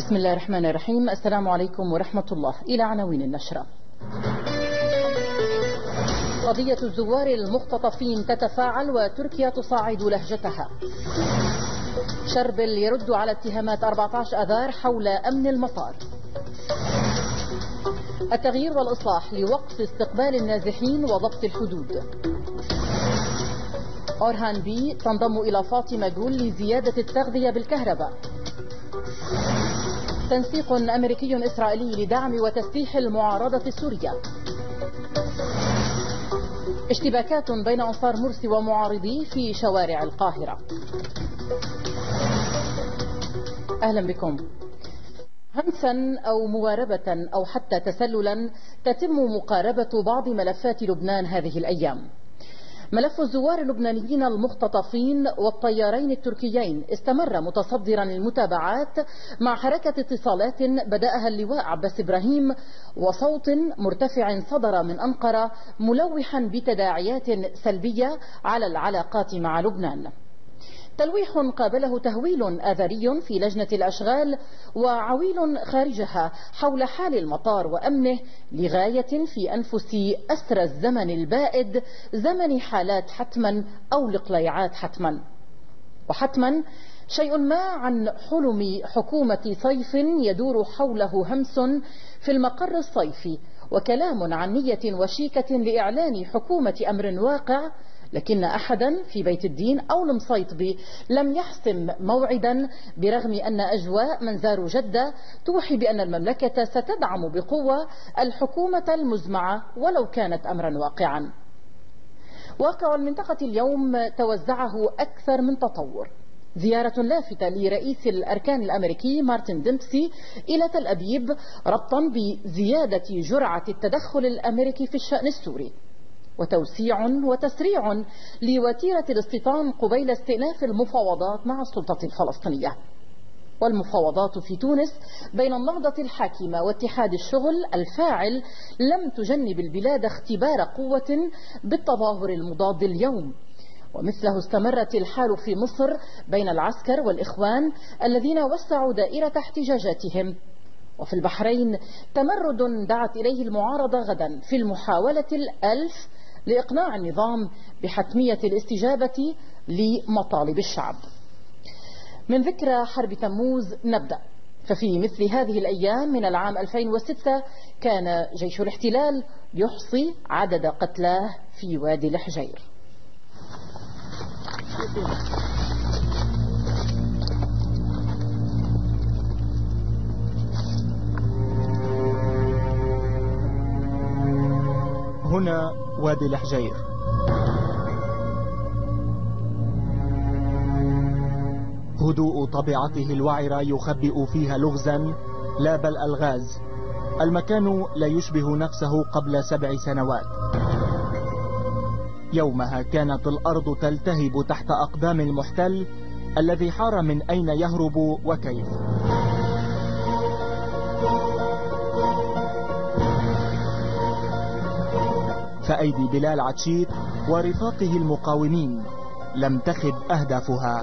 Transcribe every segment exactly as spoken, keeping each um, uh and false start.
بسم الله الرحمن الرحيم. السلام عليكم ورحمة الله. إلى عناوين النشرة. قضية الزوار المختطفين تتفاعل وتركيا تصاعد لهجتها. شربل يرد على اتهامات أربعة عشر أذار حول أمن المطار. التغيير والإصلاح لوقف استقبال النازحين وضبط الحدود. أورهان بي تنضم إلى فاطمة جول لزيادة التغذية بالكهرباء. تنسيق أمريكي إسرائيلي لدعم وتسليح المعارضة السورية. اشتباكات بين أنصار مرسي ومعارضيه في شوارع القاهرة. أهلا بكم. همسا أو مواربة أو حتى تسللا تتم مقاربة بعض ملفات لبنان هذه الأيام. ملف الزوار اللبنانيين المختطفين والطيارين التركيين استمر متصدرا المتابعات مع حركة اتصالات بدأها اللواء عباس إبراهيم وصوت مرتفع صدر من أنقرة ملوحا بتداعيات سلبية على العلاقات مع لبنان. تلويح قابله تهويل آذري في لجنة الأشغال وعويل خارجها حول حال المطار وأمنه لغاية في أنفس أسرى الزمن البائد، زمن حالات حتما أو لقليعات حتما. وحتما شيء ما عن حلم حكومة صيف يدور حوله همس في المقر الصيفي، وكلام عن نية وشيكة لإعلان حكومة أمر واقع، لكن أحدا في بيت الدين أو المصيطبي لم يحسم موعدا، برغم أن أجواء من زاروا جدة توحي بأن المملكة ستدعم بقوة الحكومة المزمعة ولو كانت أمرا واقعا. واقع المنطقة اليوم توزعه أكثر من تطور. زيارة لافتة لرئيس الأركان الأمريكي مارتن ديمبسي إلى تل أبيب ربطا بزيادة جرعة التدخل الأمريكي في الشأن السوري، وتوسيع وتسريع لوتيرة الاستيطان قبيل استئناف المفاوضات مع السلطة الفلسطينية. والمفاوضات في تونس بين النهضة الحاكمة واتحاد الشغل الفاعل لم تجنب البلاد اختبار قوة بالتظاهر المضاد اليوم، ومثله استمرت الحال في مصر بين العسكر والإخوان الذين وسعوا دائرة احتجاجاتهم. وفي البحرين تمرد دعت إليه المعارضة غدا في المحاولة الألف لإقناع النظام بحتمية الاستجابة لمطالب الشعب. من ذكرى حرب تموز نبدأ. ففي مثل هذه الأيام من العام ألفين وستة كان جيش الاحتلال يحصي عدد قتلاه في وادي الحجير. هنا وادي الحجير. هدوء طبيعته الوعرة يخبئ فيها لغزا لا بل ألغاز. المكان لا يشبه نفسه قبل سبع سنوات. يومها كانت الأرض تلتهب تحت أقدام المحتل الذي حار من أين يهرب وكيف. فأيدي بلال عتشيت ورفاقه المقاومين لم تخب أهدافها.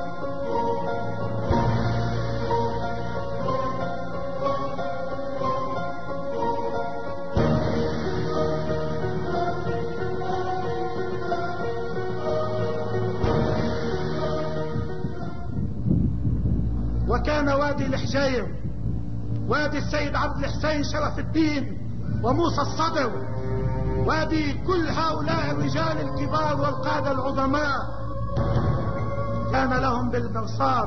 وكان وادي الحجير وادي السيد عبد الحسين شرف الدين وموسى الصدر، وادي كل هؤلاء الرجال الكبار والقادة العظماء، كان لهم بالمرصاد.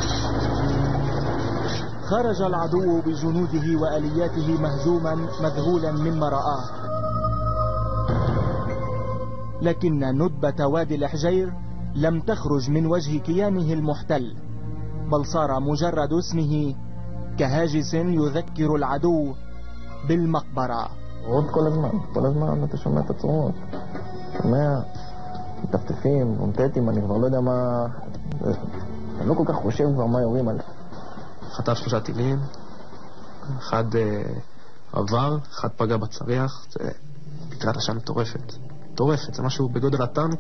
خرج العدو بجنوده وآلياته مهزوما مذهولا مما رآه، لكن ندبة وادي الحجير لم تخرج من وجه كيانه المحتل، بل صار مجرد اسمه كهاجس يذكر العدو بالمقبرة. עוד כל הזמן, כל הזמן אתה שומע את הצורות, שומע מטפטפים, רונטטים, אני כבר לא יודע מה, אני לא כל כך חושב כבר מה יורים עליהם. חטף שלושה טילים, אחד עבר, אחד פגע בצריח, זה פטרת עשן מטורפת, מטורפת, זה משהו בגודל הטנק,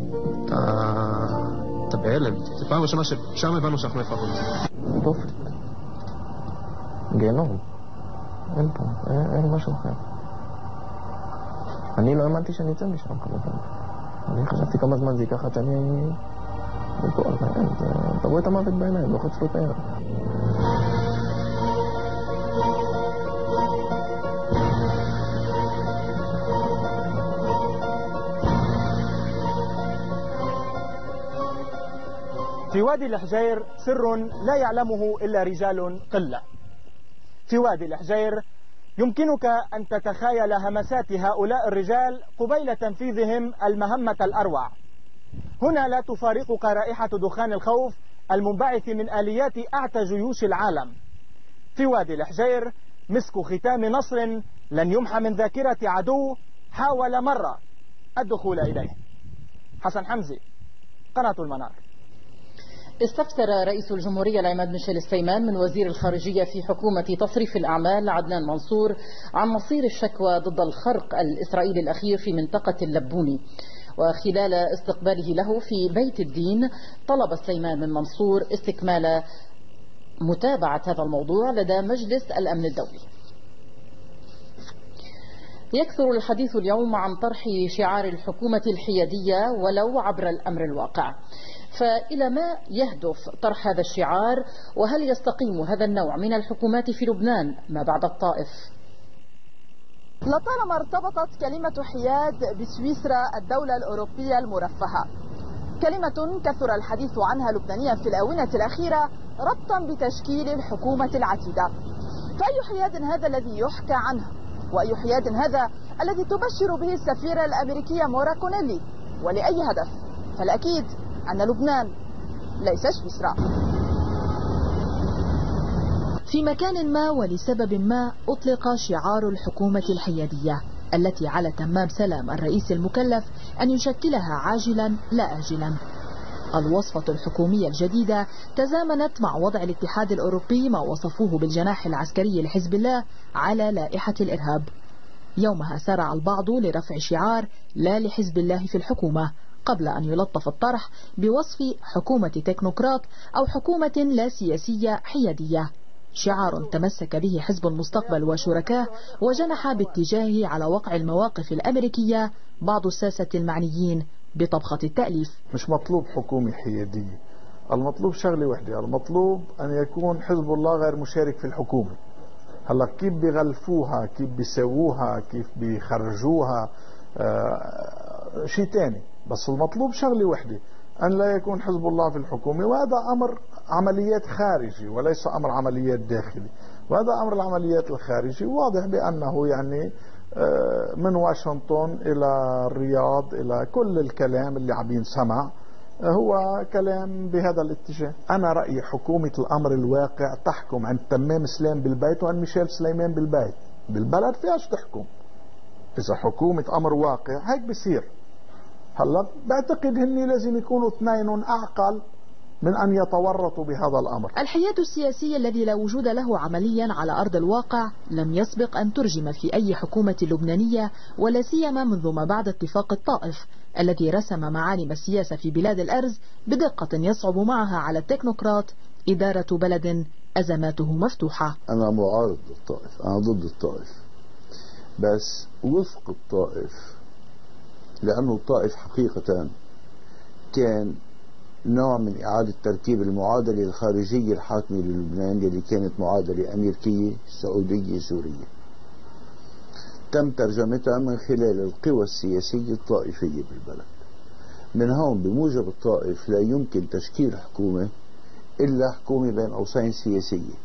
אתה, אתה בהלם, זה פעם ראשונה ששם הבנו שאנחנו מפחות. תופת, גיהנום. אין פה, אין, אין משהו אחר. אני לא האמנתי שאני אצא משם כמובן. אני חשבתי כמה זמן זה ייקח עד שאני... ופה, אתה רואה את המוות בעיניים, לא חצפו את הערב. في وادي الحجير سر لا يعلمه إلا رجال قلة. في وادي الحجير يمكنك أن تتخيل همسات هؤلاء الرجال قبيل تنفيذهم المهمة الأروع. هنا لا تفارقك رائحة دخان الخوف المنبعث من آليات أعتى جيوش العالم. في وادي الحجير مسك ختام نصر لن يمحى من ذاكرة عدو حاول مرة الدخول إليه. حسن حمزي، قناة المنار. استفسر رئيس الجمهورية العماد ميشيل السيمان من وزير الخارجية في حكومة تصريف الأعمال عدنان منصور عن مصير الشكوى ضد الخرق الإسرائيلي الأخير في منطقة اللبوني. وخلال استقباله له في بيت الدين طلب السيمان من منصور استكمال متابعة هذا الموضوع لدى مجلس الأمن الدولي. يكثر الحديث اليوم عن طرح شعار الحكومة الحيادية ولو عبر الأمر الواقع، فإلى ما يهدف طرح هذا الشعار؟ وهل يستقيم هذا النوع من الحكومات في لبنان ما بعد الطائف؟ لطالما ارتبطت كلمة حياد بسويسرا الدولة الأوروبية المرفهة، كلمة كثر الحديث عنها لبنانيا في الآونة الأخيرة ربطا بتشكيل الحكومة العتيدة. فأي حياد هذا الذي يحكى عنه؟ وأي حياد هذا الذي تبشر به السفيرة الأمريكية مورا كونيلي؟ ولأي هدف؟ فالأكيد أن لبنان ليس سويسرا. في مكان ما ولسبب ما أطلق شعار الحكومة الحيادية التي على تمام سلام الرئيس المكلف أن يشكلها عاجلا لا آجلا. الوصفة الحكومية الجديدة تزامنت مع وضع الاتحاد الأوروبي ما وصفوه بالجناح العسكري لحزب الله على لائحة الإرهاب. يومها سارع البعض لرفع شعار لا لحزب الله في الحكومة، قبل أن يلطف الطرح بوصف حكومة تكنوقراط أو حكومة لا سياسية حيادية، شعار تمسك به حزب المستقبل وشركاه وجنح باتجاهه على وقع المواقف الأمريكية بعض الساسة المعنيين بطبخة التأليف. مش مطلوب حكومة حيادية، المطلوب شغلة وحدة، المطلوب أن يكون حزب الله غير مشارك في الحكومة. هلا كيف بيغلفوها، كيف بيسووها، كيف بيخرجوها آه شيء تاني، بس المطلوب شغلة وحدة، أن لا يكون حزب الله في الحكومة، وهذا أمر عمليات خارجي وليس أمر عمليات داخلي. وهذا أمر العمليات الخارجي واضح بأنه يعني من واشنطن إلى الرياض إلى كل الكلام اللي عم ينسمع هو كلام بهذا الاتجاه. أنا رأيي حكومة الأمر الواقع تحكم عن تمام سلام بالبيت وعن ميشيل سليمان بالبيت. بالبلد فيهاش تحكم. إذا حكومة أمر واقع هيك بصير. هلا بعتقد هني لازم يكونوا اثنين أعقل من أن يتورطوا بهذا الأمر. الحياد السياسي الذي لا وجود له عمليا على أرض الواقع لم يسبق أن ترجم في أي حكومة لبنانية، ولا سيما منذ ما بعد اتفاق الطائف الذي رسم معالم السياسة في بلاد الأرز بدقة يصعب معها على التكنوقراط إدارة بلد أزماته مفتوحة. أنا معارض للطائف، أنا ضد الطائف، بس وفق الطائف، لأنه الطائف حقيقة كان نوع من إعادة ترتيب المعادلة الخارجية الحاكمة للبنان اللي كانت معادلة أمريكية سعودية سورية، تم ترجمتها من خلال القوى السياسية الطائفية بالبلد. من هون بموجب الطائف لا يمكن تشكيل حكومة إلا حكومة بين قوسين سياسية.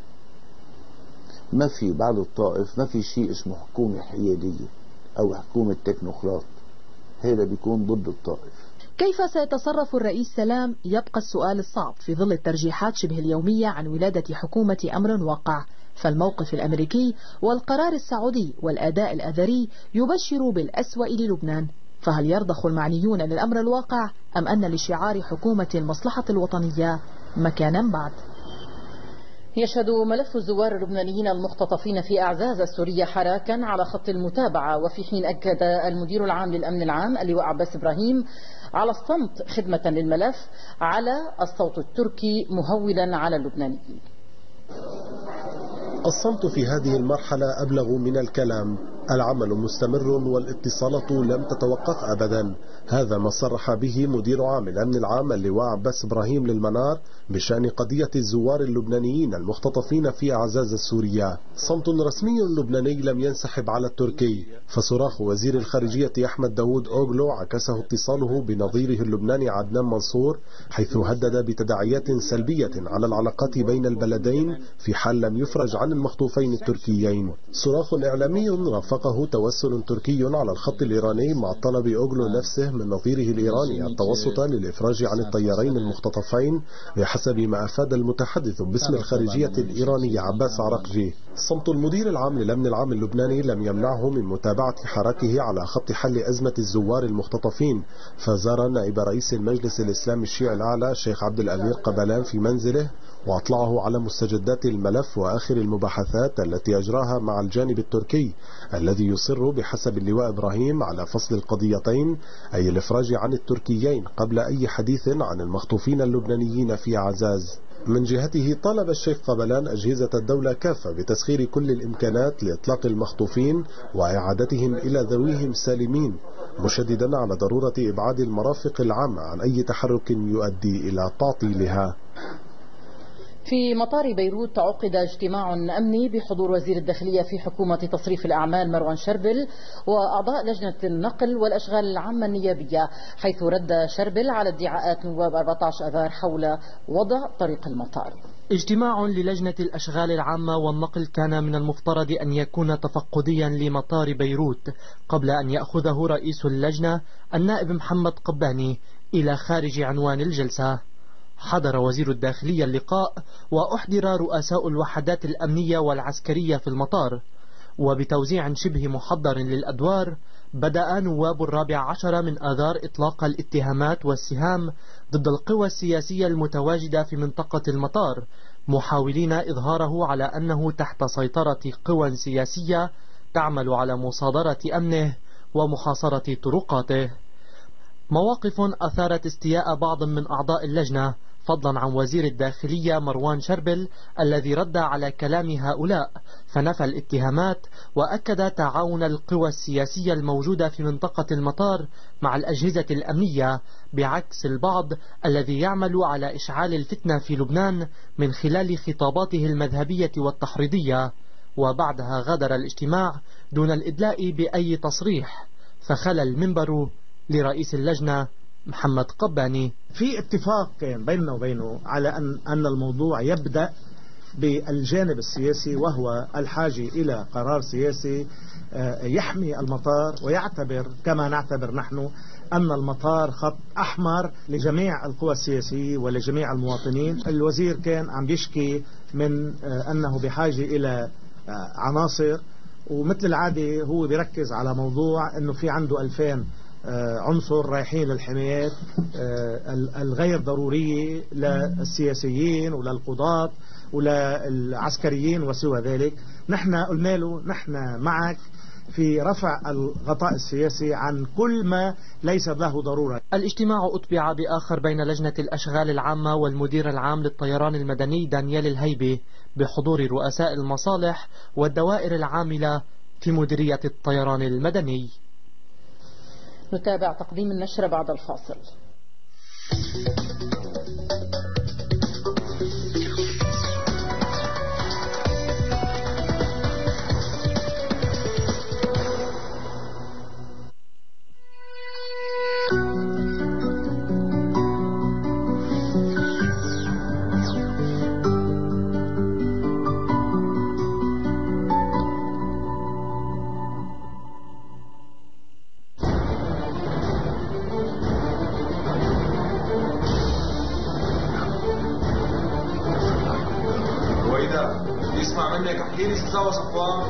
ما في بعد الطائف ما في شيء اسمه حكومة حيادية أو حكومة تكنوقراط، هذا بيكون ضد الطائف. كيف سيتصرف الرئيس سلام؟ يبقى السؤال الصعب في ظل الترجيحات شبه اليومية عن ولادة حكومة أمر واقع. فالموقف الأمريكي والقرار السعودي والأداء الأذري يبشر بالأسوأ للبنان. فهل يرضخ المعنيون للأمر الواقع أم أن لشعار حكومة المصلحة الوطنية مكانا بعد؟ يشهد ملف الزوار اللبنانيين المختطفين في أعزاز السورية حراكا على خط المتابعة، وفي حين أكد المدير العام للأمن العام اللواء عباس إبراهيم على الصمت خدمة للملف على الصوت التركي مهولا على اللبنانيين. الصمت في هذه المرحلة أبلغ من الكلام. العمل مستمر والاتصالات لم تتوقف أبدا. هذا ما صرح به مدير عام الأمن العام اللواء عباس إبراهيم للمنار بشأن قضية الزوار اللبنانيين المختطفين في أعزاز السورية. صمت رسمي لبناني لم ينسحب على التركي، فصراخ وزير الخارجية أحمد داود أوغلو عكسه اتصاله بنظيره اللبناني عدنان منصور، حيث هدد بتداعيات سلبية على العلاقات بين البلدين في حال لم يفرج عن المخطوفين التركيين. صراخ إعلامي رافقه توسل تركي على الخط الإيراني مع طلب أوغلو نفسه من نظيره الإيراني التوسط للإفراج عن الطيارين المختطفين بحسب ما أفاد المتحدث باسم الخارجية الإيرانية عباس عرقجي. صمت المدير العام للأمن العام اللبناني لم يمنعه من متابعة حراكه على خط حل أزمة الزوار المختطفين، فزار نائب رئيس المجلس الإسلامي الشيعي الأعلى الشيخ عبد الأمير قبلان في منزله وأطلعه على مستجدات الملف وآخر المباحثات التي أجراها مع الجانب التركي الذي يصر بحسب اللواء إبراهيم على فصل القضيتين، أي الإفراج عن التركيين قبل أي حديث عن المخطوفين اللبنانيين في أعزاز. من جهته طالب الشيخ قبلان أجهزة الدولة كافة بتسخير كل الإمكانات لإطلاق المخطوفين وإعادتهم إلى ذويهم سالمين، مشددا على ضرورة إبعاد المرافق العامة عن أي تحرك يؤدي إلى تعطيلها. في مطار بيروت عقد اجتماع أمني بحضور وزير الداخلية في حكومة تصريف الأعمال مروان شربل وأعضاء لجنة النقل والأشغال العامة النيابية، حيث رد شربل على ادعاءات نواب أربعة عشر أذار حول وضع طريق المطار. اجتماع للجنة الأشغال العامة والنقل كان من المفترض أن يكون تفقديا لمطار بيروت قبل أن يأخذه رئيس اللجنة النائب محمد قباني إلى خارج عنوان الجلسة. حضر وزير الداخلية اللقاء وأحضر رؤساء الوحدات الأمنية والعسكرية في المطار، وبتوزيع شبه محضر للأدوار بدأ نواب الرابع عشر من آذار إطلاق الاتهامات والسهام ضد القوى السياسية المتواجدة في منطقة المطار، محاولين إظهاره على أنه تحت سيطرة قوى سياسية تعمل على مصادرة أمنه ومحاصرة طرقاته. مواقف أثارت استياء بعض من أعضاء اللجنة، فضلا عن وزير الداخلية مروان شربل الذي رد على كلام هؤلاء، فنفى الاتهامات وأكد تعاون القوى السياسية الموجودة في منطقة المطار مع الأجهزة الأمنية، بعكس البعض الذي يعمل على إشعال الفتنة في لبنان من خلال خطاباته المذهبية والتحريضية. وبعدها غادر الاجتماع دون الإدلاء بأي تصريح، فخلى المنبر لرئيس اللجنة محمد قباني. في اتفاق كان بيننا وبينه على أن أن الموضوع يبدأ بالجانب السياسي، وهو الحاجة إلى قرار سياسي يحمي المطار ويعتبر كما نعتبر نحن أن المطار خط أحمر لجميع القوى السياسية ولجميع المواطنين. الوزير كان عم بيشكي من أنه بحاجة إلى عناصر، ومثل العادة هو بيركز على موضوع أنه في عنده ألفين عنصر رايحين للحمايات الغير ضرورية للسياسيين وللقضاة وللعسكريين وسوى ذلك. نحن قلنا له نحن معك في رفع الغطاء السياسي عن كل ما ليس له ضرورة. الاجتماع أتبع بآخر بين لجنة الأشغال العامة والمدير العام للطيران المدني دانيال الهيبي بحضور رؤساء المصالح والدوائر العاملة في مديرية الطيران المدني. نتابع تقديم النشرة بعد الفاصل. اسمع منك احكي لي شو سوى صفوان.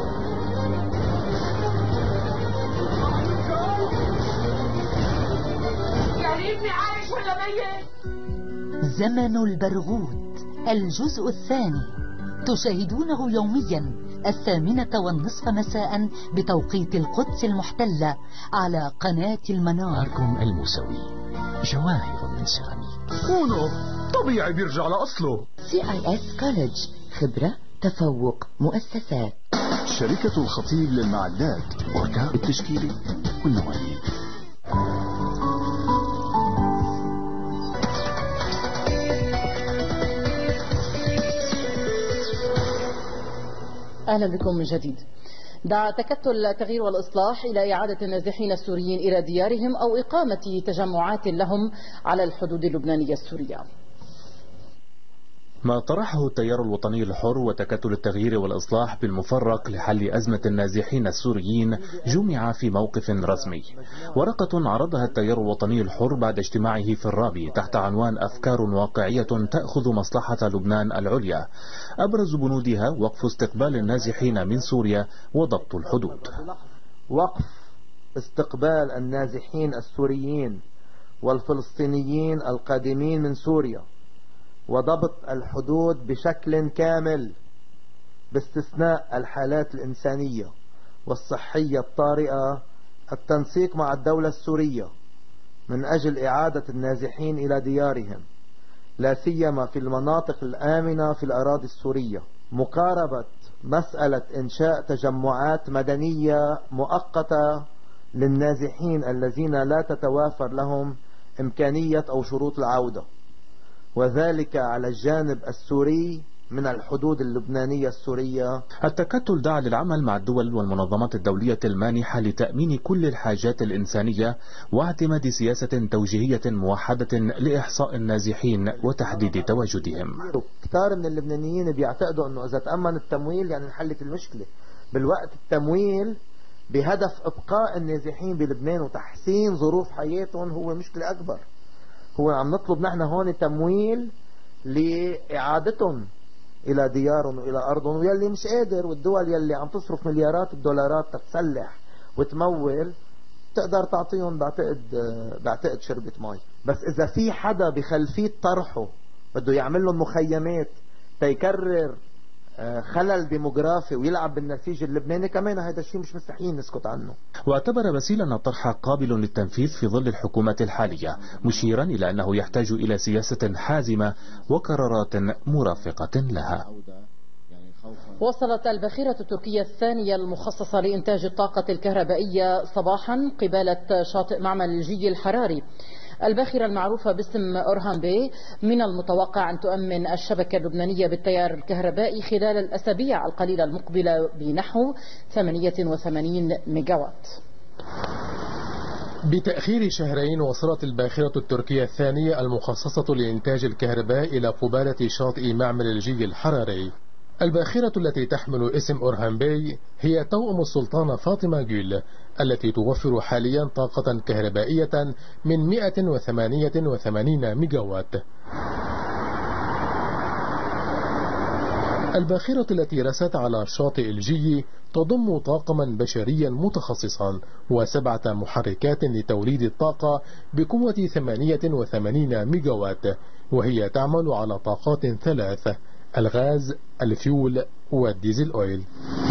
يعني ابني عايش ولا ميت؟ زمن البرغوث الجزء الثاني تشاهدونه يوميا الثامنة والنصف مساء بتوقيت القدس المحتلة على قناة المنار. أركم الموسوي، جواهر من سيراميك. كونه طبيعي بيرجع لأصله. سي آي إس كوليدج، خبرة تفوق مؤسسات. شركة الخطيب للمعدات، أوركا التشكيلي والنوعية. أهلا بكم من جديد. دعا تكتل التغيير والإصلاح إلى إعادة النازحين السوريين إلى ديارهم أو إقامة تجمعات لهم على الحدود اللبنانية السورية. ما طرحه التيار الوطني الحر وتكتل التغيير والإصلاح بالمفرق لحل أزمة النازحين السوريين جمع في موقف رسمي. ورقة عرضها التيار الوطني الحر بعد اجتماعه في الرابي تحت عنوان أفكار واقعية تأخذ مصلحة لبنان العليا. أبرز بنودها وقف استقبال النازحين من سوريا وضبط الحدود. وقف استقبال النازحين السوريين والفلسطينيين القادمين من سوريا، وضبط الحدود بشكل كامل باستثناء الحالات الإنسانية والصحية الطارئة، التنسيق مع الدولة السورية من أجل إعادة النازحين إلى ديارهم، لا سيما في المناطق الآمنة في الأراضي السورية. مقاربة مسألة إنشاء تجمعات مدنية مؤقتة للنازحين الذين لا تتوافر لهم إمكانية أو شروط العودة، وذلك على الجانب السوري من الحدود اللبنانية السورية. التكتل دعا للعمل مع الدول والمنظمات الدولية المانحة لتأمين كل الحاجات الإنسانية واعتماد سياسة توجيهية موحدة لإحصاء النازحين وتحديد تواجدهم. كثير من اللبنانيين بيعتقدوا أنه إذا تأمن التمويل يعني انحلت المشكلة. بالوقت التمويل بهدف إبقاء النازحين بلبنان وتحسين ظروف حياتهم هو مشكلة أكبر. هو عم نطلب نحن هون تمويل لإعادتهم إلى ديارهم وإلى أرضهم، ويلي مش قادر، والدول يلي عم تصرف مليارات الدولارات تتسلح وتمول تقدر تعطيهم بعتقد بعتقد شربة مي. بس إذا في حدا بخلفية طرحه بده يعمل لهم مخيمات تيكرر خلل ديموغرافي ويلعب بالنسيج اللبناني، كمان هذا الشيء مش مستحيل نسكت عنه. واعتبر باسيل أن الطرح قابل للتنفيذ في ظل الحكومة الحالية، مشيرا إلى أنه يحتاج إلى سياسة حازمة وقرارات مرافقة لها. وصلت الباخرة التركية الثانية المخصصة لإنتاج الطاقة الكهربائية صباحا قبالة شاطئ معمل الجي الحراري. الباخرة المعروفة باسم أورهان بي من المتوقع أن تؤمن الشبكة اللبنانية بالتيار الكهربائي خلال الأسابيع القليلة المقبلة بنحو ثمانية وثمانين ميجاوات. بتأخير شهرين وصلت الباخرة التركية الثانية المخصصة لإنتاج الكهرباء إلى قبالة شاطئ معمل الجي الحراري. الباخرة التي تحمل اسم أورهان بي هي توأم السلطانة فاطمة جول التي توفر حاليا طاقة كهربائية من مئة وثمانية وثمانين ميجاوات. الباخرة التي رست على شاطئ الجي تضم طاقما بشريا متخصصا وسبعة محركات لتوليد الطاقة بقوة ثمانية وثمانين ميجاوات، وهي تعمل على طاقات ثلاث: الغاز، الفيول والديزل أويل.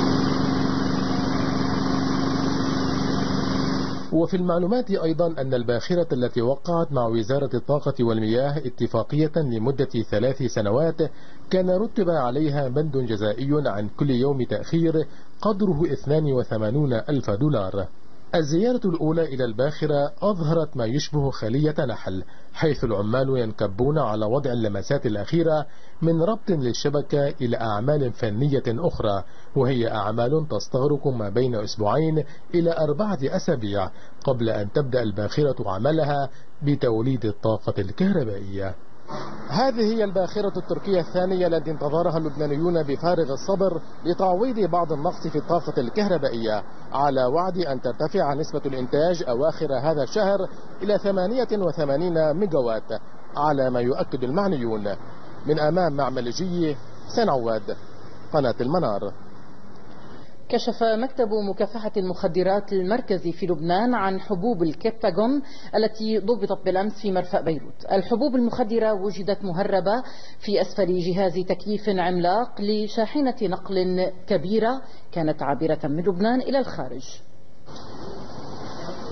وفي المعلومات أيضا أن الباخرة التي وقعت مع وزارة الطاقة والمياه اتفاقية لمدة ثلاث سنوات كان رتب عليها بند جزائي عن كل يوم تأخير قدره اثنين وثمانين ألف دولار. الزيارة الأولى إلى الباخرة أظهرت ما يشبه خلية نحل، حيث العمال ينكبون على وضع اللمسات الأخيرة من ربط للشبكة إلى أعمال فنية أخرى، وهي أعمال تستغرق ما بين أسبوعين إلى أربعة أسابيع قبل أن تبدأ الباخرة عملها بتوليد الطاقة الكهربائية. هذه هي الباخرة التركية الثانية التي انتظرها اللبنانيون بفارغ الصبر لتعويض بعض النقص في الطاقة الكهربائية، على وعد أن ترتفع نسبة الإنتاج أواخر هذا الشهر إلى ثمانية وثمانين ميجاوات على ما يؤكد المعنيون. من أمام معمل الجي، حسين عواد، قناة المنار. كشف مكتب مكافحة المخدرات المركزي في لبنان عن حبوب الكبتاغون التي ضبطت بالأمس في مرفأ بيروت. الحبوب المخدرة وجدت مهربة في أسفل جهاز تكييف عملاق لشاحنة نقل كبيرة كانت عابرة من لبنان إلى الخارج.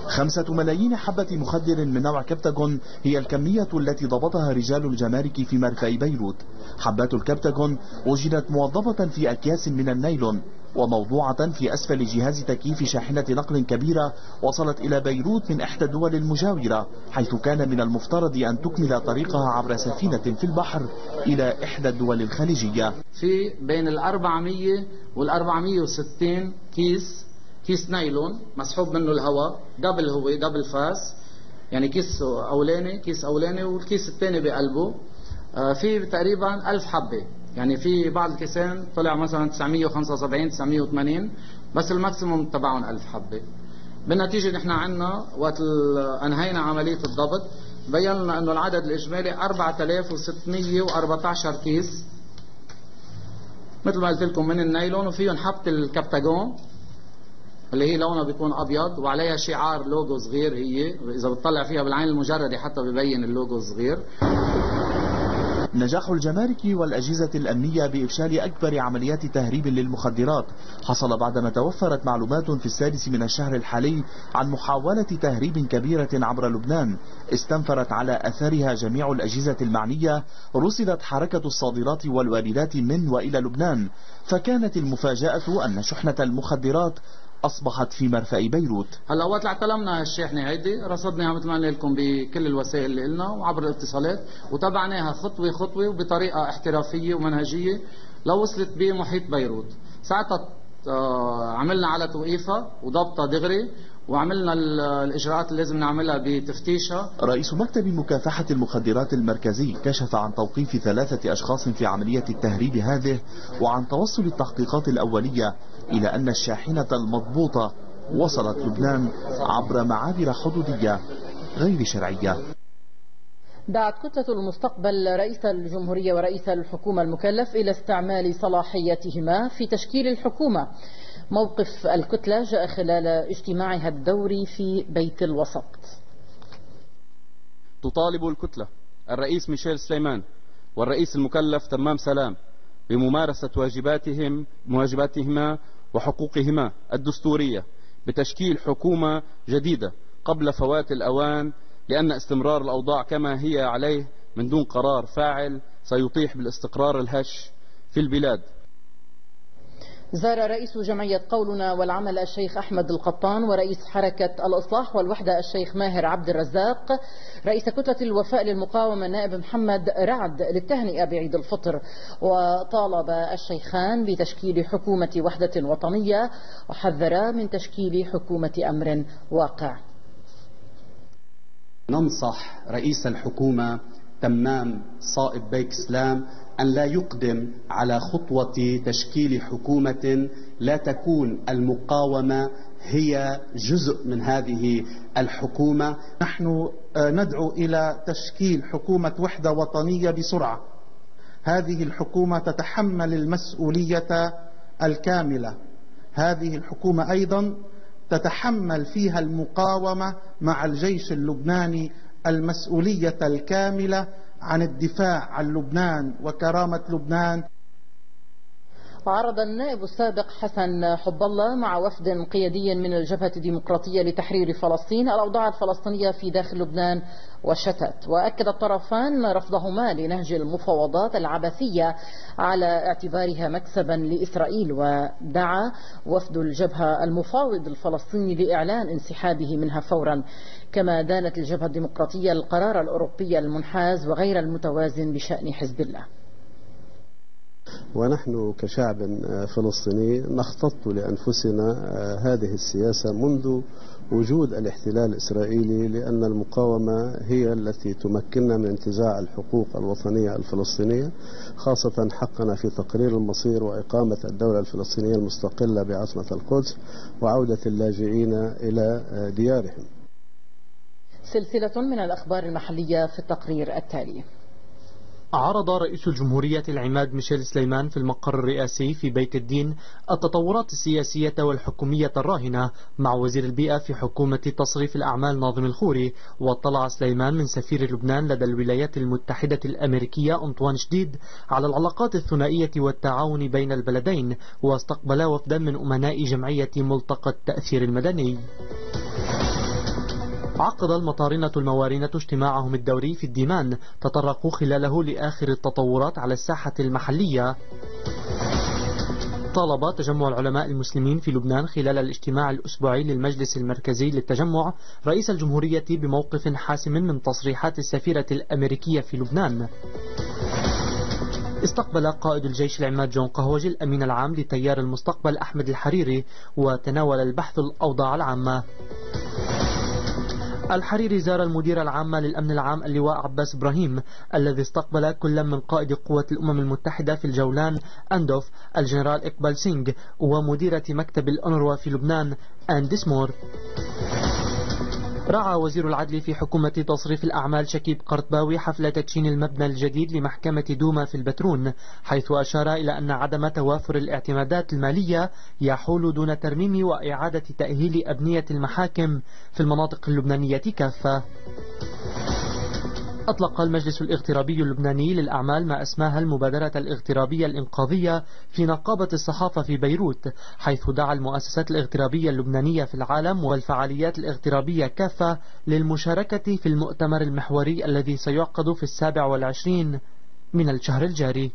خمسة ملايين حبة مخدر من نوع كبتاغون هي الكمية التي ضبطها رجال الجمارك في مرفأ بيروت. حبات الكبتاغون وجدت موظفة في أكياس من النايلون وموضوعة في أسفل جهاز تكييف شاحنة نقل كبيرة وصلت إلى بيروت من إحدى الدول المجاورة، حيث كان من المفترض أن تكمل طريقها عبر سفينة في البحر إلى إحدى الدول الخليجية. في بين الأربعمية والأربعمية وستين كيس كيس نايلون مسحوب منه الهواء قبل هو قبل فاس، يعني كيس أولاني كيس أولاني والكيس الثاني بقلبه. في تقريبا ألف حبة، يعني في بعض الكيسين طلع مثلا تسعمية وخمسة وسبعين تسعمية وثمانين، بس الماكسيموم تبعهم ألف حبة. بالنتيجة نحن عنا وقت انهينا عملية الضبط بينا انه العدد الاجمالي أربعة آلاف وستمية وأربعة عشر كيس مثل ما قلت لكم من النايلون، وفيهم حبة الكبتاغون اللي هي لونها بيكون ابيض وعليها شعار لوجو صغير، هي اذا بتطلع فيها بالعين المجردة حتى ببين اللوجو الصغير. نجاح الجمارك والأجهزة الأمنية بإفشال أكبر عمليات تهريب للمخدرات حصل بعدما توفرت معلومات في السادس من الشهر الحالي عن محاولة تهريب كبيرة عبر لبنان استنفرت على أثرها جميع الأجهزة المعنية. رصدت حركة الصادرات والواردات من وإلى لبنان، فكانت المفاجأة أن شحنة المخدرات أصبحت في مرفأ بيروت. هلا وقت اعتلمنا الشاحنة هيدي رصدناها مثل ما قلنا لكم بكل الوسائل اللي قلنا وعبر الاتصالات، وتبعناها خطوة خطوة وبطريقة احترافية ومنهجية لو وصلت بمحيط بيروت. ساعتها عملنا على توقيفها وضبطها دغري، وعملنا الإجراءات اللي لازم نعملها بتفتيشها. رئيس مكتب مكافحة المخدرات المركزي كشف عن توقيف ثلاثة أشخاص في عملية التهريب هذه، وعن توصل التحقيقات الأولية إلى أن الشاحنة المضبوطة وصلت لبنان عبر معابر حدودية غير شرعية. دعت كتلة المستقبل رئيس الجمهورية ورئيس الحكومة المكلف إلى استعمال صلاحياتهما في تشكيل الحكومة. موقف الكتلة جاء خلال اجتماعها الدوري في بيت الوسط. تطالب الكتلة الرئيس ميشيل سليمان والرئيس المكلف تمام سلام بممارسة واجباتهم واجباتهما وحقوقهما الدستورية بتشكيل حكومة جديدة قبل فوات الأوان، لأن استمرار الأوضاع كما هي عليه من دون قرار فاعل سيطيح بالاستقرار الهش في البلاد. زار رئيس جمعية قولنا والعمل الشيخ أحمد القطان ورئيس حركة الإصلاح والوحدة الشيخ ماهر عبد الرزاق رئيس كتلة الوفاء للمقاومة النائب محمد رعد للتهنئة بعيد الفطر، وطالب الشيخان بتشكيل حكومة وحدة وطنية وحذرا من تشكيل حكومة أمر واقع. ننصح رئيس الحكومة تمام صائب بيك سلام أن لا يقدم على خطوة تشكيل حكومة لا تكون المقاومة هي جزء من هذه الحكومة. نحن ندعو إلى تشكيل حكومة وحدة وطنية بسرعة. هذه الحكومة تتحمل المسؤولية الكاملة. هذه الحكومة أيضا تتحمل فيها المقاومة مع الجيش اللبناني المسؤولية الكاملة عن الدفاع عن لبنان وكرامة لبنان. عرض النائب السابق حسن حب الله مع وفد قيادي من الجبهة الديمقراطية لتحرير فلسطين الأوضاع الفلسطينية في داخل لبنان والشتات، وأكد الطرفان رفضهما لنهج المفاوضات العبثية على اعتبارها مكسبا لإسرائيل، ودعا وفد الجبهة المفاوض الفلسطيني لإعلان انسحابه منها فورا. كما دانت الجبهة الديمقراطية القرار الأوروبي المنحاز وغير المتوازن بشأن حزب الله. ونحن كشعب فلسطيني نختط لأنفسنا هذه السياسة منذ وجود الاحتلال الإسرائيلي، لأن المقاومة هي التي تمكننا من انتزاع الحقوق الوطنية الفلسطينية، خاصة حقنا في تقرير المصير وإقامة الدولة الفلسطينية المستقلة بعاصمة القدس وعودة اللاجئين إلى ديارهم. سلسلة من الأخبار المحلية في التقرير التالي. عرض رئيس الجمهورية العماد ميشيل سليمان في المقر الرئاسي في بيت الدين التطورات السياسية والحكومية الراهنة مع وزير البيئة في حكومة تصريف الأعمال ناظم الخوري. واطلع سليمان من سفير لبنان لدى الولايات المتحدة الأمريكية أنطوان شديد على العلاقات الثنائية والتعاون بين البلدين، واستقبل وفدا من أمناء جمعية ملتقى التأثير المدني. عقد المطارنة الموارنة اجتماعهم الدوري في الديمان، تطرقوا خلاله لآخر التطورات على الساحة المحلية. طالب تجمع العلماء المسلمين في لبنان خلال الاجتماع الأسبوعي للمجلس المركزي للتجمع رئيس الجمهورية بموقف حاسم من تصريحات السفيرة الأمريكية في لبنان. استقبل قائد الجيش العماد جون قهوجي الأمين العام لتيار المستقبل أحمد الحريري وتناول البحث الأوضاع العامة. الحريري زار المدير العام للأمن العام اللواء عباس إبراهيم الذي استقبل كل من قائد قوة الأمم المتحدة في الجولان أندوف الجنرال إقبال سينغ ومديرة مكتب الأونروا في لبنان آن ديسمور. رعى وزير العدل في حكومة تصريف الأعمال شكيب قرطباوي حفل تدشين المبنى الجديد لمحكمة دوما في البترون، حيث أشار إلى أن عدم توافر الاعتمادات المالية يحول دون ترميم وإعادة تأهيل أبنية المحاكم في المناطق اللبنانية كافة. أطلق المجلس الاغترابي اللبناني للأعمال ما أسماها المبادرة الاغترابية الإنقاذية في نقابة الصحافة في بيروت، حيث دعا المؤسسات الاغترابية اللبنانية في العالم والفعاليات الاغترابية كافة للمشاركة في المؤتمر المحوري الذي سيعقد في السابع والعشرين من الشهر الجاري.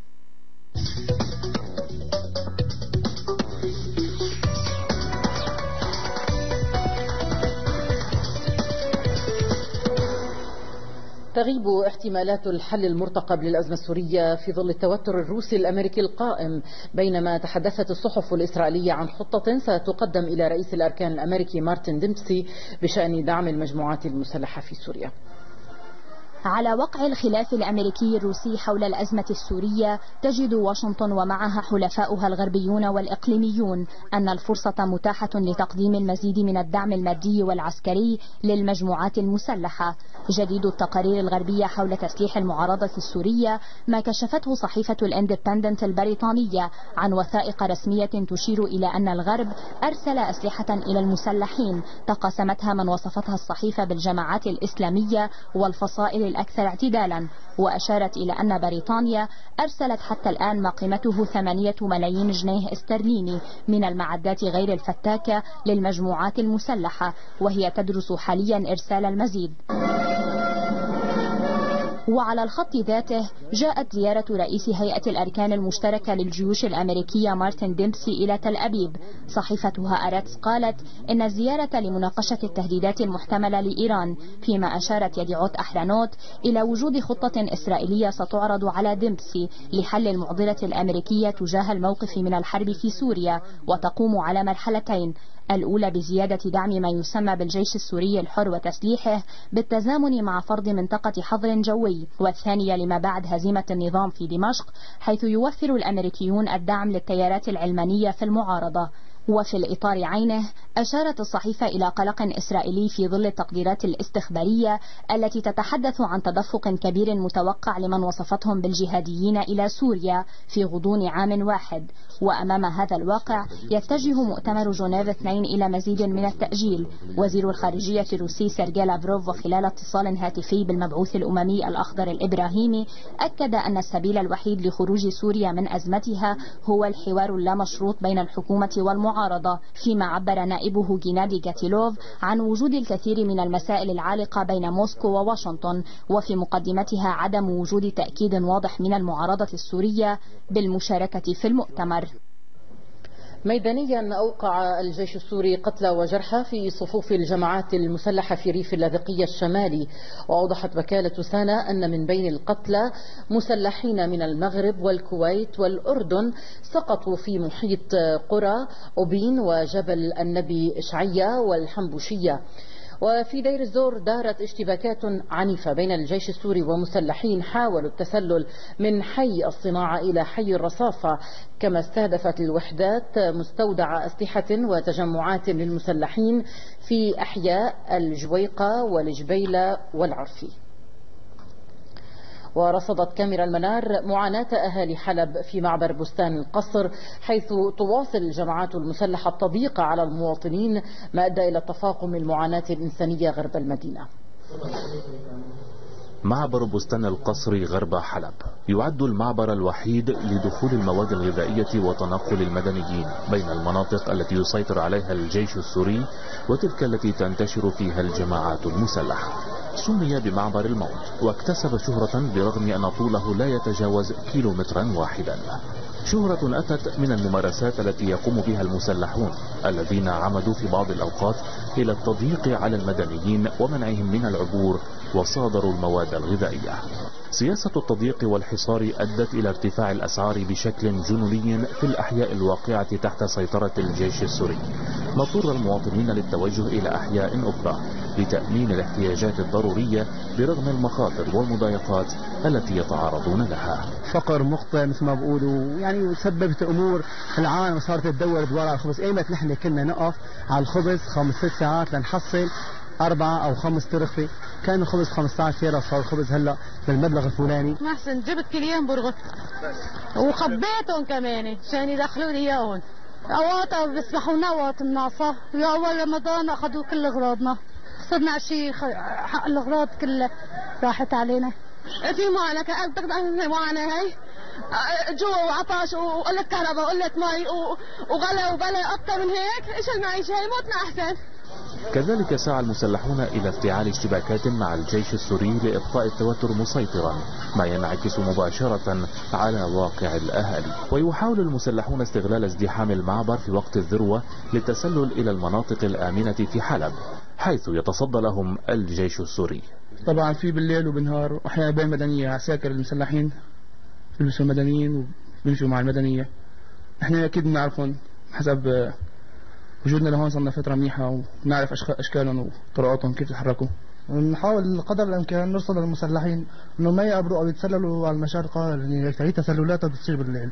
تغيب احتمالات الحل المرتقب للأزمة السورية في ظل التوتر الروسي الأمريكي القائم، بينما تحدثت الصحف الإسرائيلية عن خطة ستقدم إلى رئيس الأركان الأمريكي مارتن ديمبسي بشأن دعم المجموعات المسلحة في سوريا. على وقع الخلاف الأمريكي الروسي حول الأزمة السورية، تجد واشنطن ومعها حلفاؤها الغربيون والإقليميون أن الفرصة متاحة لتقديم المزيد من الدعم المادي والعسكري للمجموعات المسلحة. جديد التقارير الغربية حول تسليح المعارضة السورية ما كشفته صحيفة الاندبندنت البريطانية عن وثائق رسمية تشير إلى أن الغرب أرسل أسلحة إلى المسلحين تقاسمتها من وصفتها الصحيفة بالجماعات الإسلامية والفصائل الأكثر اعتدالا، وأشارت إلى أن بريطانيا أرسلت حتى الآن ما قيمته ثمانية ملايين جنيه استرليني من المعدات غير الفتاكة للمجموعات المسلحة، وهي تدرس حاليا إرسال المزيد. وعلى الخط ذاته جاءت زيارة رئيس هيئة الأركان المشتركة للجيوش الأمريكية مارتن ديمبسي إلى تل أبيب. صحيفة هآرتس قالت إن الزيارة لمناقشة التهديدات المحتملة لإيران، فيما أشارت يديعوت أحرانوت إلى وجود خطة إسرائيلية ستعرض على ديمبسي لحل المعضلة الأمريكية تجاه الموقف من الحرب في سوريا، وتقوم على مرحلتين: الأولى بزيادة دعم ما يسمى بالجيش السوري الحر وتسليحه بالتزامن مع فرض منطقة حظر جوي، والثانية لما بعد هزيمة النظام في دمشق، حيث يوفر الأمريكيون الدعم للتيارات العلمانية في المعارضة. وفي الإطار عينه أشارت الصحيفة إلى قلق إسرائيلي في ظل التقديرات الاستخبارية التي تتحدث عن تدفق كبير متوقع لمن وصفتهم بالجهاديين إلى سوريا في غضون عام واحد. وأمام هذا الواقع يتجه مؤتمر جنيف اثنين إلى مزيد من التأجيل. وزير الخارجية الروسي سيرجي لافروف وخلال اتصال هاتفي بالمبعوث الأممي الأخضر الإبراهيمي أكد أن السبيل الوحيد لخروج سوريا من أزمتها هو الحوار اللامشروط بين الحكومة والمعارضة، فيما عبر نائبه جينادي غاتيلوف عن وجود الكثير من المسائل العالقة بين موسكو وواشنطن، وفي مقدمتها عدم وجود تأكيد واضح من المعارضة السورية بالمشاركة في المؤتمر. ميدانيا أوقع الجيش السوري قتلى وجرحى في صفوف الجماعات المسلحة في ريف اللاذقية الشمالي، وأوضحت وكالة سانا أن من بين القتلى مسلحين من المغرب والكويت والأردن سقطوا في محيط قرى أوبين وجبل النبي إشعية والحنبوشية. وفي دير الزور دارت اشتباكات عنيفة بين الجيش السوري ومسلحين حاولوا التسلل من حي الصناعة إلى حي الرصافة، كما استهدفت الوحدات مستودع أسلحة وتجمعات للمسلحين في أحياء الجويقة والجبيلة والعرفي. ورصدت كاميرا المنار معاناة أهالي حلب في معبر بستان القصر، حيث تواصل الجماعات المسلحة التضييق على المواطنين، ما أدى إلى تفاقم المعاناة الإنسانية غرب المدينة. معبر بستان القصر غرب حلب يعد المعبر الوحيد لدخول المواد الغذائية وتنقل المدنيين بين المناطق التي يسيطر عليها الجيش السوري وتلك التي تنتشر فيها الجماعات المسلحة. سمي بمعبر الموت واكتسب شهرة برغم أن طوله لا يتجاوز كيلومترا واحدا. شهرة أتت من الممارسات التي يقوم بها المسلحون الذين عمدوا في بعض الأوقات إلى التضييق على المدنيين ومنعهم من العبور وصادروا المواد الغذائية. سياسة التضييق والحصار أدت إلى ارتفاع الأسعار بشكل جنوني في الأحياء الواقعة تحت سيطرة الجيش السوري. مضطر المواطنين للتوجه إلى أحياء أخرى لتأمين الاحتياجات الضرورية برغم المخاطر والمضايقات التي يتعرضون لها. فقر مقطع مثل ما بقولوا، يعني سببت أمور العالم صارت تدور دوار على الخبز. ايمت نحن كنا نقف على الخبز خمس ست ساعات لنحصل أربعة أو خمس ترغفة، كان الخبز خمسة عشر ليرة، صار الخبز هلا بالمبلغ الفلاني. محسن جبت كل يوم برغف وخبيتهم كمان عشان يدخلوا لي اياهم. اوقات بيسمحوا لنا اوقات مناصة، اول رمضان اخذوا كل اغراضنا، صرنا شيء حق الاغراض كلها راحت علينا. في معاناة، كانت تقدر معاناة هي جوع وعطش وقلة كهرباء وقلة مي وغلا وبلا. اكثر من هيك ايش المعيشة هي؟ موتنا احسن. كذلك سعى المسلحون إلى افتعال اشتباكات مع الجيش السوري لإبقاء التوتر مسيطرا، ما ينعكس مباشرة على واقع الأهالي. ويحاول المسلحون استغلال ازدحام المعبر في وقت الذروة للتسلل إلى المناطق الآمنة في حلب، حيث يتصدى لهم الجيش السوري. طبعا في بالليل وبالنهار، وأحيانا بين مدنية عساكر المسلحين بيلبسوا المدنيين وبيمشوا مع المدنية. احنا أكيد بنعرفهم حسب وجودنا لهون، صرنا فترة منيحة ونعرف أشكالهم وطرقاتهم كيف يتحركوا. نحاول قدر الإمكان نرصد المسلحين إنه ما يعبروا أو يتسللوا على المشارقة، لأن هي تسللات بتصير بالليل.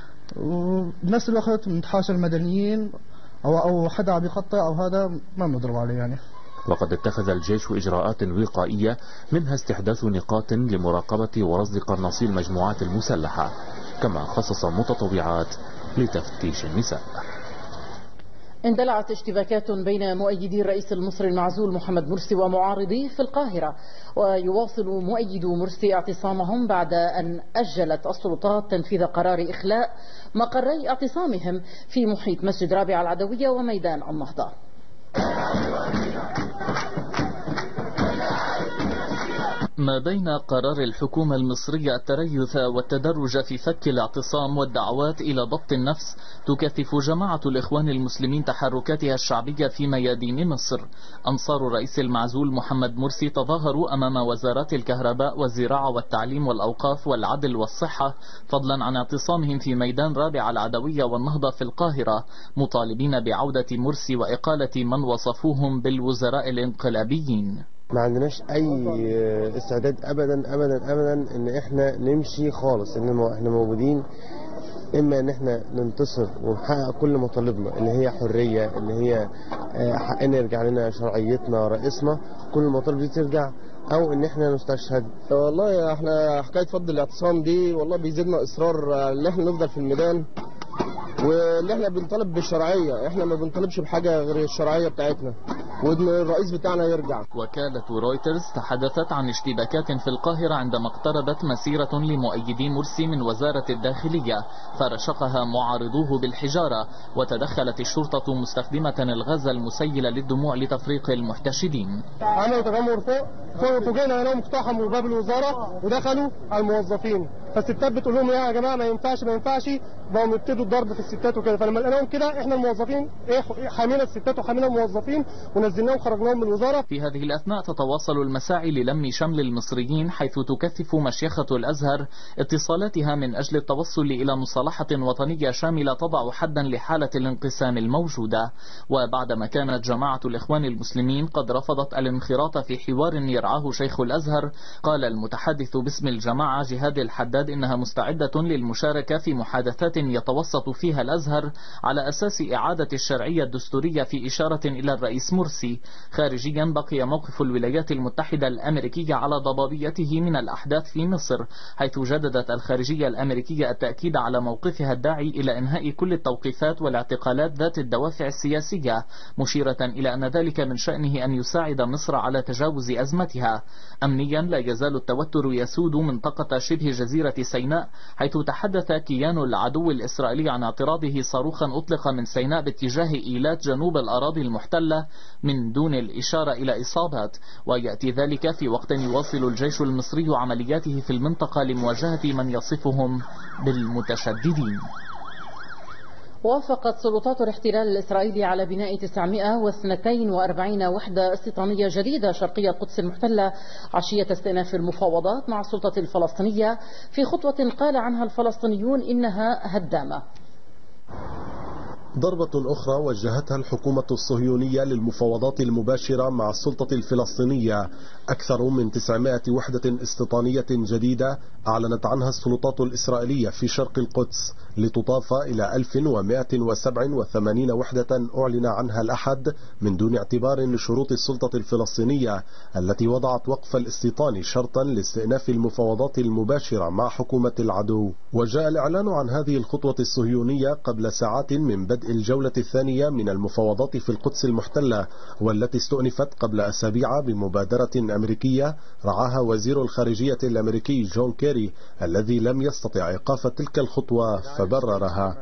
وبنفس الوقت نتحاشى المدنيين أو أو حدا عم يقطع أو هذا ما بنضرب عليه يعني. وقد اتخذ الجيش إجراءات وقائية، منها استحداث نقاط لمراقبة ورصد قرناصي المجموعات المسلحة، كما خصص متطوعات لتفتيش النساء. اندلعت اشتباكات بين مؤيدي الرئيس المصري المعزول محمد مرسي ومعارضيه في القاهرة، ويواصل مؤيدو مرسي اعتصامهم بعد أن أجلت السلطات تنفيذ قرار إخلاء مقري اعتصامهم في محيط مسجد رابعة العدوية وميدان النهضة. ما بين قرار الحكومة المصرية التريث والتدرج في فك الاعتصام والدعوات إلى ضبط النفس، تكثف جماعة الإخوان المسلمين تحركاتها الشعبية في ميادين مصر. أنصار الرئيس المعزول محمد مرسي تظاهروا أمام وزارات الكهرباء والزراعة والتعليم والأوقاف والعدل والصحة، فضلا عن اعتصامهم في ميدان رابعة العدوية والنهضة في القاهرة، مطالبين بعودة مرسي وإقالة من وصفوهم بالوزراء الانقلابيين. ما عندناش اي استعداد ابدا ابدا ابدا ان احنا نمشي خالص، انما احنا موجودين اما ان احنا ننتصر ونحقق كل مطالبنا اللي هي حرية، اللي هي حقنا يرجع لنا شرعيتنا رئيسنا، كل المطالب دي ترجع، او ان احنا نستشهد. والله احنا حكاية فض الاعتصام دي والله بيزيدنا اصرار ان احنا نفضل في الميدان، واللي احنا بنطالب بالشرعية، احنا ما بنطالبش بحاجة غير الشرعية بتاعتنا وان الرئيس بتاعنا يرجع. وكالة رويترز تحدثت عن اشتباكات في القاهرة عندما اقتربت مسيرة لمؤيدي مرسي من وزارة الداخلية، فرشقها معارضوه بالحجارة، وتدخلت الشرطة مستخدمة الغاز المسيل للدموع لتفريق المحتشدين. عملوا تجمهر فوق فوق فوجئنا انهم اقتحموا باب الوزارة ودخلوا على الموظفين، فالستات بتقول لهم يا جماعة ما ينفعش ما ينفعش، بقوا يبتدوا الضرب في الستات وكده. فلما لقيناهم كده احنا الموظفين ايه حامينا الستات وحامينا الموظفين ونزلناهم وخرجناهم من الوزارة. في هذه الأثناء تتواصل المساعي للم شمل المصريين، حيث تكثف مشيخة الأزهر اتصالاتها من أجل التوصل إلى مصالحة وطنية شاملة تضع حدا لحالة الانقسام الموجودة. وبعدما كانت جماعة الإخوان المسلمين قد رفضت الانخراط في حوار يرعاه شيخ الأزهر، قال المتحدث باسم الجماعة جهاد الحداد بغداد إنها مستعدة للمشاركة في محادثات يتوسط فيها الأزهر على أساس إعادة الشرعية الدستورية، في إشارة إلى الرئيس مرسي. خارجيا بقي موقف الولايات المتحدة الأمريكية على ضبابيته من الأحداث في مصر، حيث جددت الخارجية الأمريكية التأكيد على موقفها الداعي إلى إنهاء كل التوقيفات والاعتقالات ذات الدوافع السياسية، مشيرة إلى أن ذلك من شأنه أن يساعد مصر على تجاوز أزمتها. أمنيا لا يزال التوتر يسود منطقة شبه جزيرة سيناء، حيث تحدث كيان العدو الإسرائيلي عن اعتراضه صاروخا أطلق من سيناء باتجاه إيلات جنوب الأراضي المحتلة من دون الإشارة إلى إصابات، ويأتي ذلك في وقت يواصل الجيش المصري عملياته في المنطقة لمواجهة من يصفهم بالمتشددين. وافقت سلطات الاحتلال الإسرائيلي على بناء تسعمائة واثنين وأربعين وحدة استيطانية جديدة شرقية القدس المحتلة عشية استئناف المفاوضات مع السلطة الفلسطينية، في خطوة قال عنها الفلسطينيون إنها هدامة. ضربة أخرى وجهتها الحكومة الصهيونية للمفاوضات المباشرة مع السلطة الفلسطينية. أكثر من تسعمائة وحدة استيطانية جديدة أعلنت عنها السلطات الإسرائيلية في شرق القدس، لتضاف إلى ألف ومائة وسبعة وثمانين وحدة أعلن عنها الأحد من دون اعتبار لشروط السلطة الفلسطينية التي وضعت وقف الاستيطان شرطا لاستئناف المفاوضات المباشرة مع حكومة العدو. وجاء الإعلان عن هذه الخطوة الصهيونية قبل ساعات من بدء الجولة الثانية من المفاوضات في القدس المحتلة، والتي استؤنفت قبل أسابيع بمبادرة أمريكية رعاها وزير الخارجية الأمريكي جون كيري، الذي لم يستطع إيقاف تلك الخطوة فبررها.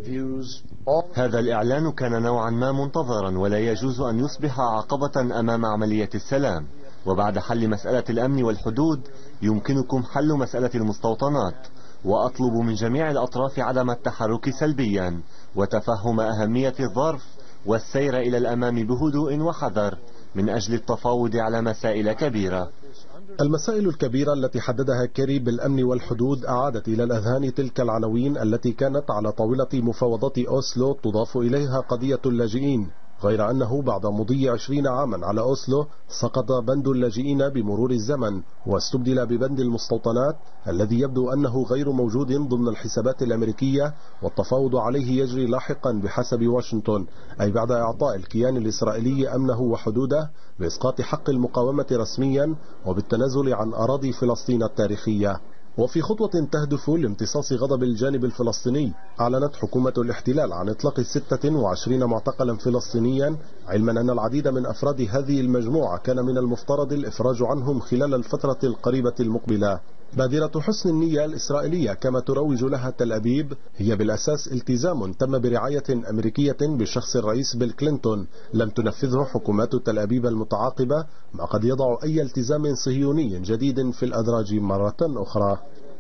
هذا الإعلان كان نوعا ما منتظرا، ولا يجوز أن يصبح عقبة أمام عملية السلام. وبعد حل مسألة الأمن والحدود يمكنكم حل مسألة المستوطنات، وأطلب من جميع الأطراف عدم التحرك سلبيا وتفهم أهمية الظرف والسير إلى الأمام بهدوء وحذر من أجل التفاوض على مسائل كبيرة. المسائل الكبيرة التي حددها كيري بالأمن والحدود أعادت إلى الأذهان تلك العناوين التي كانت على طاولة مفاوضات أوسلو، تضاف إليها قضية اللاجئين، غير أنه بعد مضي عشرين عاما على أوسلو سقط بند اللاجئين بمرور الزمن واستبدل ببند المستوطنات الذي يبدو أنه غير موجود ضمن الحسابات الأمريكية، والتفاوض عليه يجري لاحقا بحسب واشنطن، أي بعد إعطاء الكيان الإسرائيلي أمنه وحدوده بإسقاط حق المقاومة رسميا وبالتنازل عن أراضي فلسطين التاريخية. وفي خطوة تهدف لامتصاص غضب الجانب الفلسطيني، أعلنت حكومة الاحتلال عن إطلاق ستة وعشرين معتقلا فلسطينيا، علما أن العديد من أفراد هذه المجموعة كان من المفترض الإفراج عنهم خلال الفترة القريبة المقبلة. بادرة حسن النية الإسرائيلية كما تروج لها تل أبيب هي بالأساس التزام تم برعاية أمريكية بشخص الرئيس بيل كلينتون لم تنفذه حكومات تل أبيب المتعاقبة، ما قد يضع أي التزام صهيوني جديد في الأدراج مرة أخرى.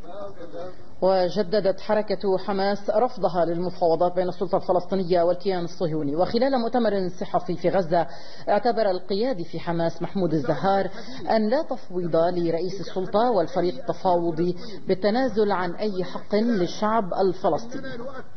وجددت حركة حماس رفضها للمفاوضات بين السلطة الفلسطينية والكيان الصهيوني. وخلال مؤتمر صحفي في غزة اعتبر القيادي في حماس محمود الزهار أن لا تفويض لرئيس السلطة والفريق التفاوضي بالتنازل عن أي حق للشعب الفلسطيني.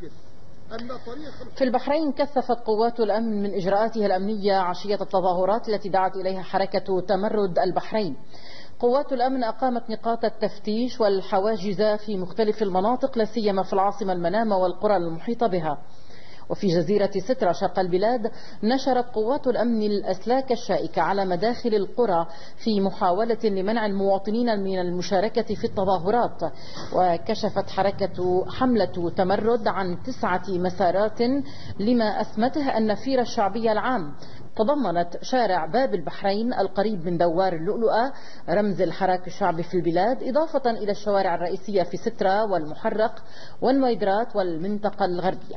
في البحرين كثفت قوات الأمن من إجراءاتها الأمنية عشية التظاهرات التي دعت إليها حركة تمرد البحرين. قوات الأمن أقامت نقاط التفتيش والحواجز في مختلف المناطق، لا سيما في العاصمة المنامة والقرى المحيطة بها. وفي جزيرة سترة شرق البلاد نشرت قوات الأمن الأسلاك الشائكة على مداخل القرى في محاولة لمنع المواطنين من المشاركة في التظاهرات. وكشفت حركة حملة تمرد عن تسعة مسارات لما أثبته النفير الشعبي العام، تضمنت شارع باب البحرين القريب من دوار اللؤلؤة رمز الحراك الشعبي في البلاد، إضافة إلى الشوارع الرئيسية في سترة والمحرق والنويدرات والمنطقة الغربية.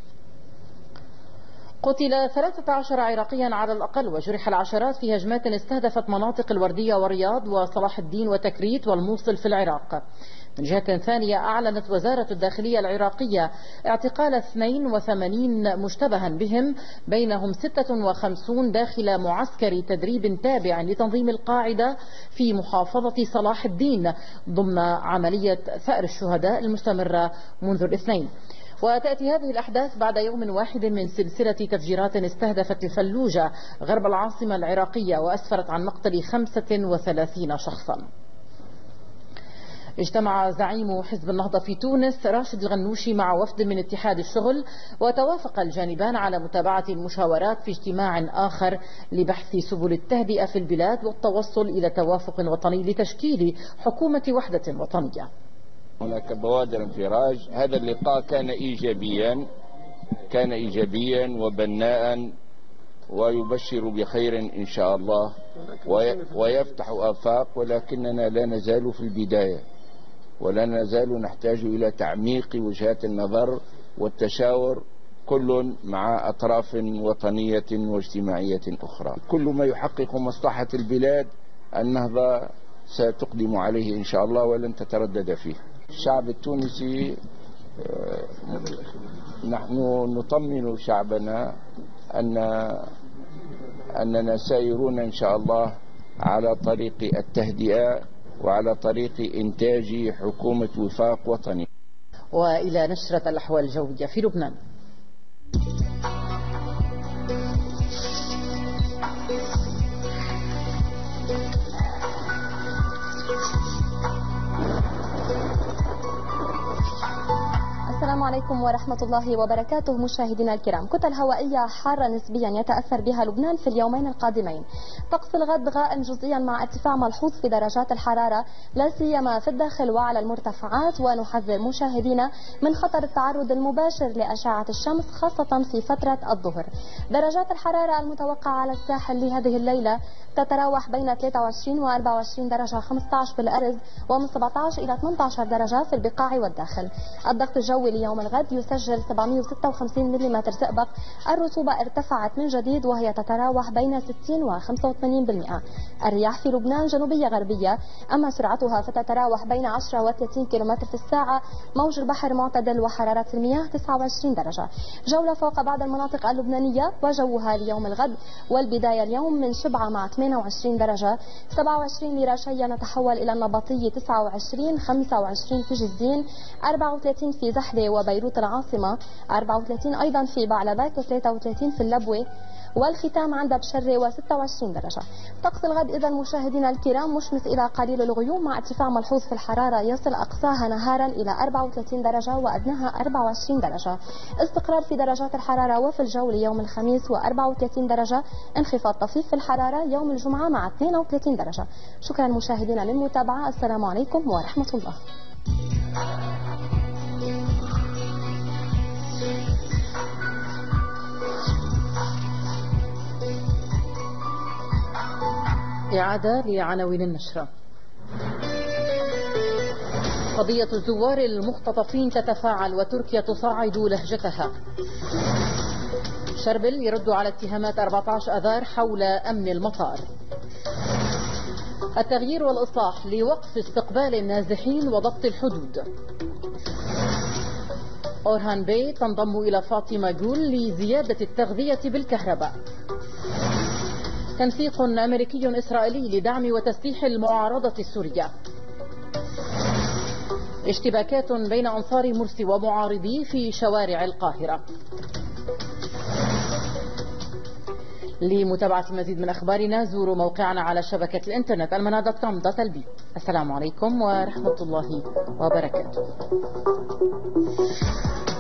قتل ثلاثة عشر عراقيا على الأقل وجرح العشرات في هجمات استهدفت مناطق الوردية والرياض وصلاح الدين وتكريت والموصل في العراق. من جهة ثانية أعلنت وزارة الداخلية العراقية اعتقال اثنين وثمانين مشتبها بهم، بينهم ستة وخمسين داخل معسكر تدريب تابع لتنظيم القاعدة في محافظة صلاح الدين ضمن عملية ثأر الشهداء المستمرة منذ الاثنين. وتأتي هذه الأحداث بعد يوم واحد من سلسلة تفجيرات استهدفت الفلوجة غرب العاصمة العراقية وأسفرت عن مقتل خمسة وثلاثين شخصا. اجتمع زعيم حزب النهضة في تونس راشد الغنوشي مع وفد من اتحاد الشغل، وتوافق الجانبان على متابعة المشاورات في اجتماع آخر لبحث سبل التهدئة في البلاد والتوصل إلى توافق وطني لتشكيل حكومة وحدة وطنية. هناك بوادر انفراج. هذا اللقاء كان إيجابيا كان إيجابيا وبناء ويبشر بخير إن شاء الله ويفتح آفاق، ولكننا لا نزال في البداية ولا نزال نحتاج إلى تعميق وجهات النظر والتشاور كل مع أطراف وطنية واجتماعية أخرى. كل ما يحقق مصلحة البلاد النهضة ستقدم عليه إن شاء الله ولن تتردد فيه. الشعب التونسي نحن نطمن شعبنا أن أننا سائرون إن شاء الله على طريق التهدئة وعلى طريق إنتاج حكومة وفاق وطني. وإلى نشرة الأحوال الجوية في لبنان. السلام عليكم ورحمة الله وبركاته مشاهدينا الكرام. كتل هوائية حارة نسبيا يتأثر بها لبنان في اليومين القادمين. طقس الغد غائم جزئيا مع ارتفاع ملحوظ في درجات الحرارة لا سيما في الداخل وعلى المرتفعات، ونحذر مشاهدينا من خطر التعرض المباشر لأشعة الشمس خاصة في فترة الظهر. درجات الحرارة المتوقعة على الساحل لهذه الليلة تتراوح بين ثلاثة وعشرين و أربعة وعشرين درجة، خمسة عشر بالأرز ومن سبعة عشر إلى ثمانية عشر درجة في البقاع والداخل. الضغط الجوي ليوم الغد يسجل سبعمئة وستة وخمسين ملم زئبق. الرطوبة ارتفعت من جديد وهي تتراوح بين ستين و خمسة وثمانين بالمئة. الرياح في لبنان جنوبية غربية، أما سرعتها فتتراوح بين عشرة و ثلاثين كيلومتر في الساعة. موج البحر معتدل وحرارة المياه تسعة وعشرين درجة. جولة فوق بعض المناطق اللبنانية وجوها ليوم الغد والبداية اليوم من شبعة مع ثمانية وعشرين درجة، سبعة وعشرين لرشية نتحول إلى النبطية، تسعة وعشرين، خمسة وعشرين في جزين، أربعة وثلاثين في زحلة وبيروت العاصمة، أربعة وثلاثين أيضا في بعلبك، ثلاثة وثلاثين في اللبوة، والختام عند بشرة وستة وعشرين درجة. طقس الغد إذا مشاهدينا الكرام مشمس إلى قليل الغيوم مع ارتفاع ملحوظ في الحرارة يصل أقصاها نهارا إلى أربعة وثلاثين درجة وأدناها أربعة وعشرين درجة. استقرار في درجات الحرارة وفي الجو ليوم الخميس وأربعة وثلاثين درجة. انخفاض طفيف في الحرارة يوم الجمعة مع اثنين وثلاثين درجة. شكرا مشاهدينا للمتابعة. السلام عليكم ورحمة الله. إعادة لعناوين النشرة. قضية الزوار المختطفين تتفاعل وتركيا تصعد لهجتها. شربل يرد على اتهامات أربعة عشر أذار حول أمن المطار. التغيير والإصلاح لوقف استقبال النازحين وضبط الحدود. أورهان بي تنضم إلى فاطمة جول لزيادة التغذية بالكهرباء. تنسيق أمريكي إسرائيلي لدعم وتسليح المعارضة السورية. اشتباكات بين أنصار مرسي ومعارضيه في شوارع القاهرة. لمتابعة المزيد من أخبارنا زوروا موقعنا على شبكة الإنترنت المنى دوت كوم دوت ال بي. السلام عليكم ورحمة الله وبركاته.